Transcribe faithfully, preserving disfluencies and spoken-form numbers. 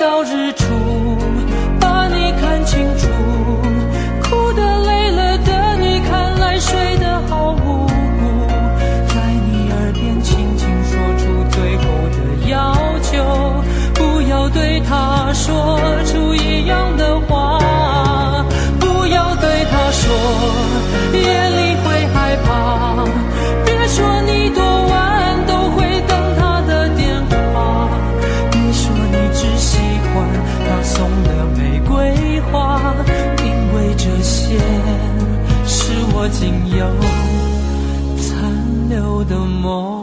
到日出，把你看清楚，哭得累了的你看来睡得好无辜，在你耳边轻轻说出最后的要求，不要对他说出一样的话，不要对他说夜里会害怕，别说你多晚都会等他的电话，别说你只喜欢他送的玫瑰花，因为这些是我仅有残留的梦。